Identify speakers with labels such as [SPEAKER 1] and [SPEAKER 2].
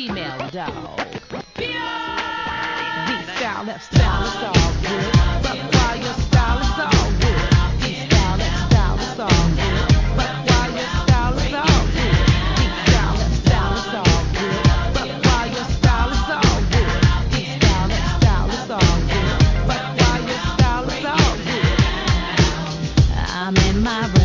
[SPEAKER 1] female dog. D-style, F-style, it's all good. But while your style is all good. D-style, F-style, it's all good. But while your style is all good. D-style, F-style, it's all good. But while your style is all good. D-style, F-style, it's all good. But while your style is all good. I'm in my